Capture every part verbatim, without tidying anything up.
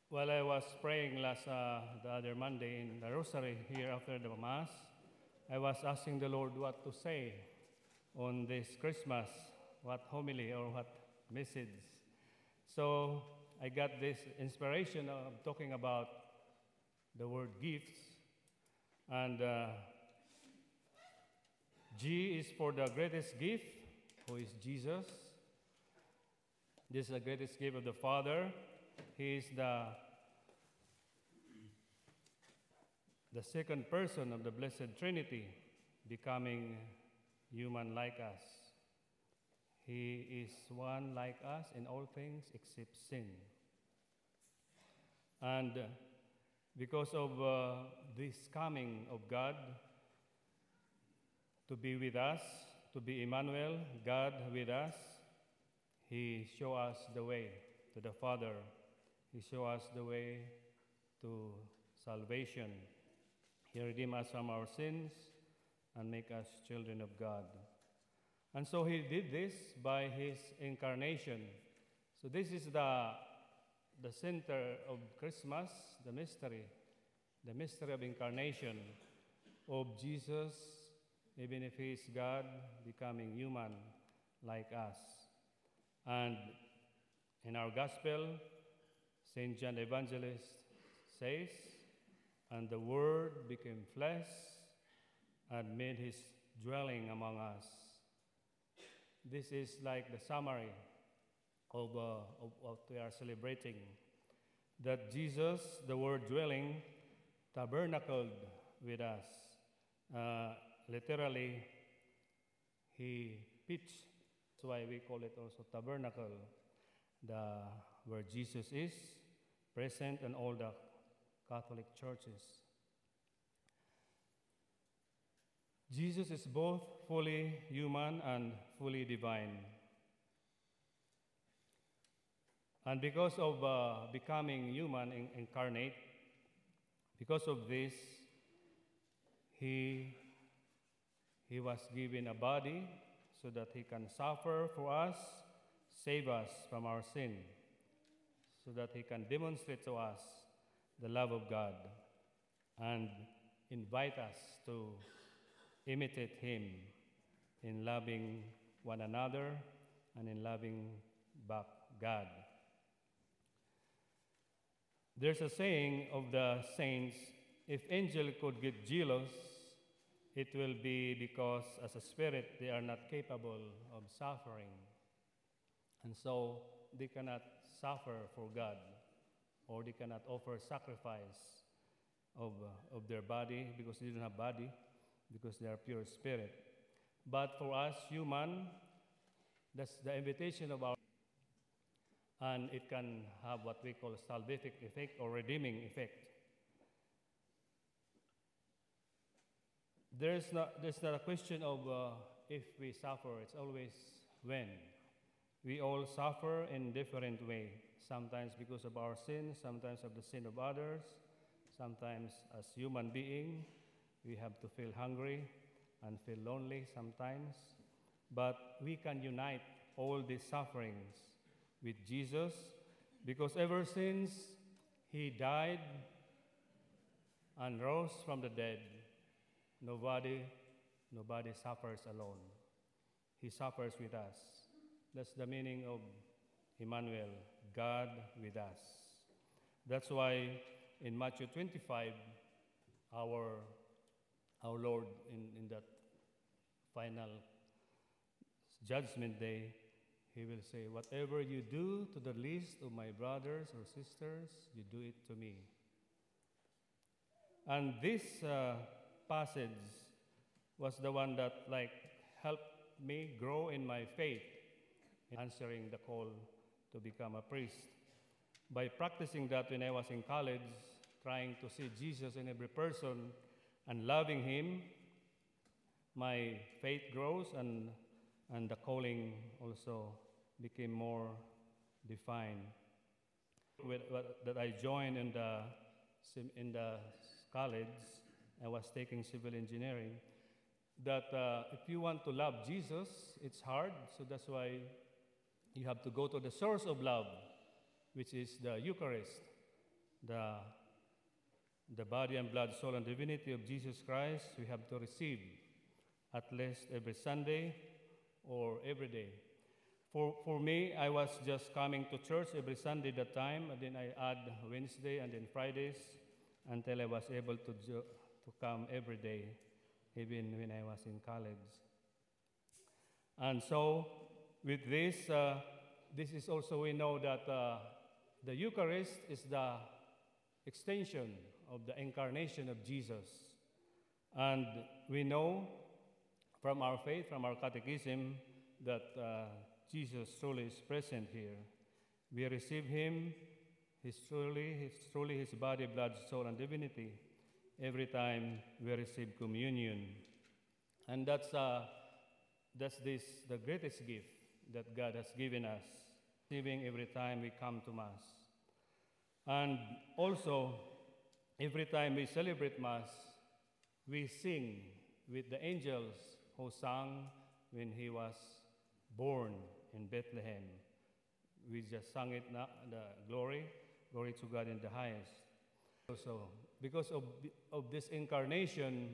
While I was praying last uh, the other Monday in the Rosary here after the Mass, I was asking the Lord what to say on this Christmas, what homily or what message. So I got this inspiration of talking about the word gifts, and uh, G is for the greatest gift, who is Jesus. This is the greatest gift of the Father. He is the, the second person of the Blessed Trinity, becoming human like us. He is one like us in all things except sin. And because of uh, this coming of God to be with us, to be Emmanuel, God with us, He showed us the way to the Father. He showed us the way to salvation. He redeemed us from our sins and make us children of God. And so He did this by His incarnation. So this is the, the center of Christmas, the mystery, the mystery of incarnation of Jesus, even if He is God, becoming human like us. And in our Gospel, Saint John the Evangelist says, "And the Word became flesh and made His dwelling among us." This is like the summary of, uh, of what we are celebrating, that Jesus, the Word dwelling, tabernacled with us. Uh, literally, He pitched. That's why we call it also tabernacle, the, where Jesus is present in all the Catholic churches. Jesus is both fully human and fully divine. And because of uh, becoming human in, incarnate, because of this, he, he was given a body so that He can suffer for us, save us from our sin, so that He can demonstrate to us the love of God and invite us to imitate Him in loving one another and in loving back God. There's a saying of the saints, if angels could get jealous, it will be because as a spirit they are not capable of suffering. And so they cannot suffer for God, or they cannot offer sacrifice of, uh, of their body because they don't have body, because they are pure spirit. But for us human, that's the invitation of our, and it can have what we call salvific effect or redeeming effect. There's not, there's not a question of uh, if we suffer, it's always when. We all suffer in different ways, sometimes because of our sins, sometimes of the sin of others, sometimes as human being, we have to feel hungry and feel lonely sometimes. But we can unite all these sufferings with Jesus, because ever since He died and rose from the dead, Nobody, nobody suffers alone. He suffers with us. That's the meaning of Emmanuel, God with us. That's why in Matthew twenty-five, our, our Lord, in, in that final judgment day, He will say, "Whatever you do to the least of my brothers or sisters, you do it to me." And this uh, passage was the one that like helped me grow in my faith, in answering the call to become a priest. By practicing that when I was in college, trying to see Jesus in every person and loving Him, my faith grows, and, and the calling also became more defined. With, with, that I joined in the, in the college, I was taking civil engineering, that uh, if you want to love Jesus, it's hard. So that's why you have to go to the source of love, which is the Eucharist. the, the body and blood, soul, and divinity of Jesus Christ, we have to receive at least every Sunday or every day. For, for me, I was just coming to church every Sunday that time, and then I add Wednesday and then Fridays until I was able to, jo- to come every day, even when I was in college. And so, with this, uh, this is also, we know that uh, the Eucharist is the extension of the incarnation of Jesus. And we know from our faith, from our catechism, that uh, Jesus truly is present here. We receive him, his truly, his truly his body, blood, soul, and divinity every time we receive communion. And that's, uh, that's this, the greatest gift that God has given us, receiving every time we come to Mass. And also, every time we celebrate Mass, we sing with the angels who sang when he was born in Bethlehem. We just sang it now, the glory, glory to God in the highest. Also, because of, of this incarnation,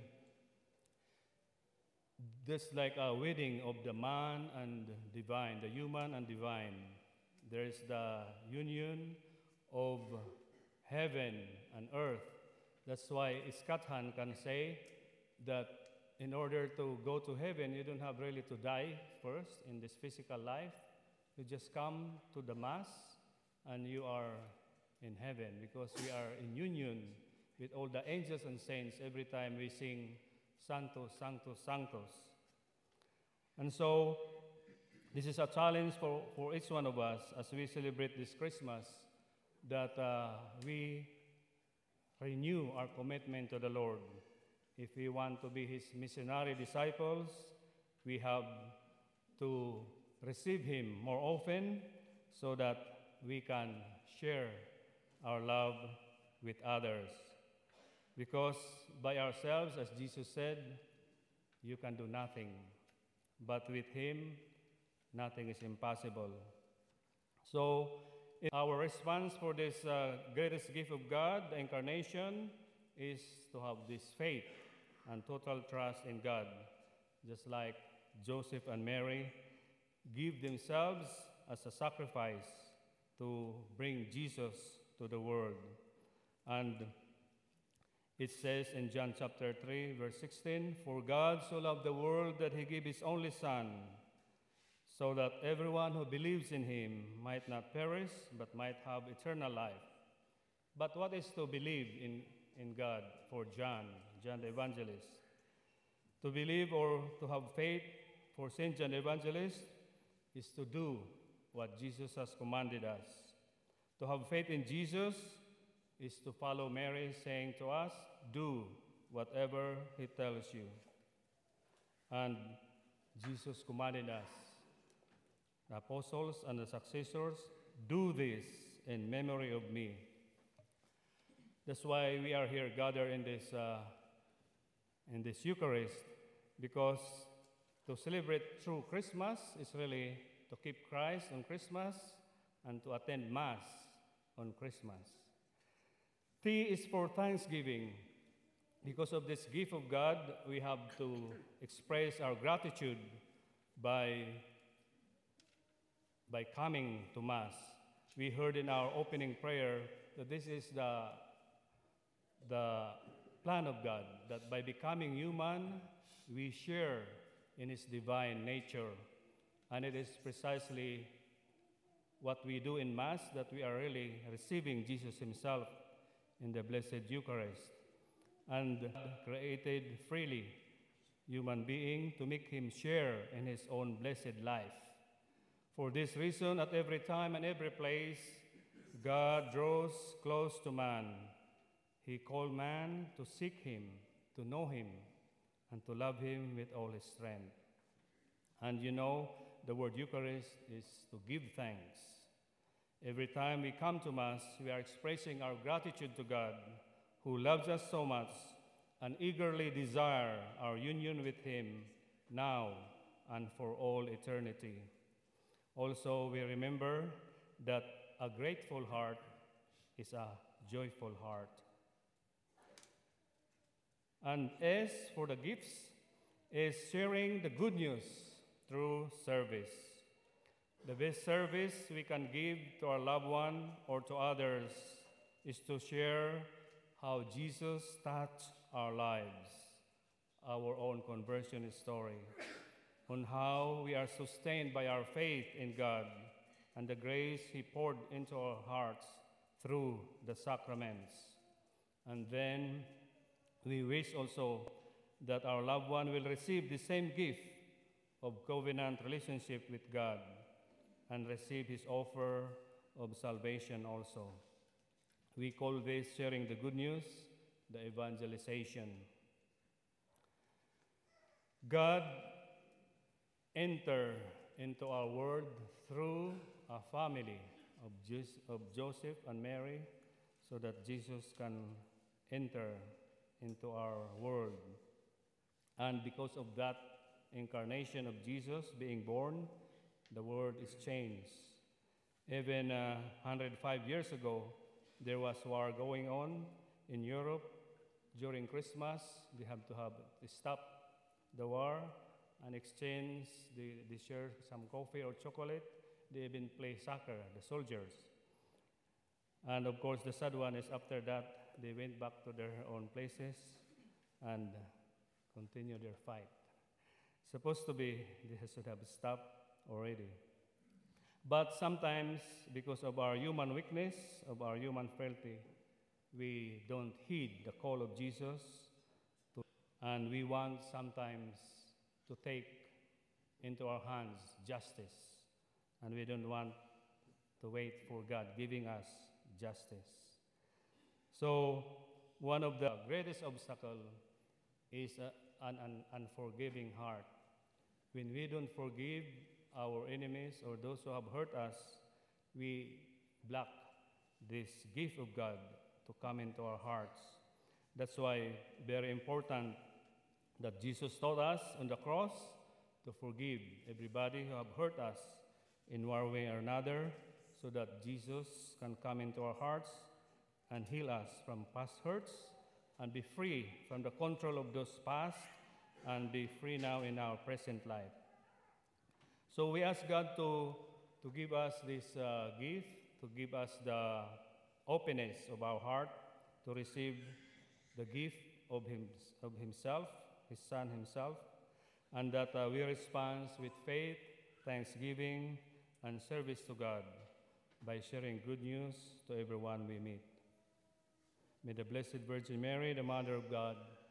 just like a wedding of the man and divine, the human and divine, there is the union of heaven and earth. That's why Iskathan can say that in order to go to heaven, you don't have really to die first in this physical life. You just come to the Mass and you are in heaven, because we are in union with all the angels and saints every time we sing Sanctus, Sanctus, Sanctus. And so, this is a challenge for, for each one of us as we celebrate this Christmas, that uh, we renew our commitment to the Lord. If we want to be his missionary disciples, we have to receive him more often so that we can share our love with others. Because by ourselves, as Jesus said, you can do nothing. But with him, nothing is impossible. So, our response for this uh, greatest gift of God, the incarnation, is to have this faith and total trust in God, just like Joseph and Mary give themselves as a sacrifice to bring Jesus to the world. And it says in John chapter three, verse sixteen, "For God so loved the world that he gave his only Son, so that everyone who believes in him might not perish, but might have eternal life." But what is to believe in, in God for John, John the Evangelist? To believe or to have faith for Saint John the Evangelist is to do what Jesus has commanded us. To have faith in Jesus is to follow Mary, saying to us, do whatever he tells you. And Jesus commanded us, the apostles and the successors, do this in memory of me. That's why we are here gathered in this, uh, in this Eucharist, because to celebrate true Christmas is really to keep Christ on Christmas and to attend Mass on Christmas. T is for thanksgiving. Because of this gift of God, we have to express our gratitude by, by coming to Mass. We heard in our opening prayer that this is the, the plan of God, that by becoming human, we share in his divine nature. And it is precisely what we do in Mass, that we are really receiving Jesus himself in the Blessed Eucharist. And God created freely human being to make him share in his own blessed life. For this reason, at every time and every place, God draws close to man. He called man to seek him, to know him, and to love him with all his strength. And you know, the word Eucharist is to give thanks. Every time we come to Mass, we are expressing our gratitude to God, who loves us so much and eagerly desire our union with him now and for all eternity. Also, we remember that a grateful heart is a joyful heart. And S for the gifts is sharing the good news through service. The best service we can give to our loved one or to others is to share how Jesus touched our lives, our own conversion story, on how we are sustained by our faith in God and the grace He poured into our hearts through the sacraments. And then we wish also that our loved one will receive the same gift of covenant relationship with God and receive His offer of salvation also. We call this sharing the good news, the evangelization. God entered into our world through a family of, Jus- of Joseph and Mary so that Jesus can enter into our world. And because of that incarnation of Jesus being born, the world is changed. Even uh, one hundred five years ago, there was war going on in Europe. During Christmas, they have to have to stop the war and exchange, they, they share some coffee or chocolate. They even play soccer, the soldiers. And of course, the sad one is after that, they went back to their own places and continue their fight. Supposed to be, they should have stopped already. But sometimes, because of our human weakness, of our human frailty, we don't heed the call of Jesus, to, and we want sometimes to take into our hands justice, and we don't want to wait for God giving us justice. So one of the greatest obstacles is a, an, an unforgiving heart. When we don't forgive our enemies or those who have hurt us, we block this gift of God to come into our hearts. That's why very important that Jesus taught us on the cross to forgive everybody who have hurt us in one way or another, so that Jesus can come into our hearts and heal us from past hurts and be free from the control of those past and be free now in our present life. So we ask God to, to give us this uh, gift, to give us the openness of our heart to receive the gift of, him, of Himself, His Son Himself, and that uh, we respond with faith, thanksgiving, and service to God by sharing good news to everyone we meet. May the Blessed Virgin Mary, the Mother of God,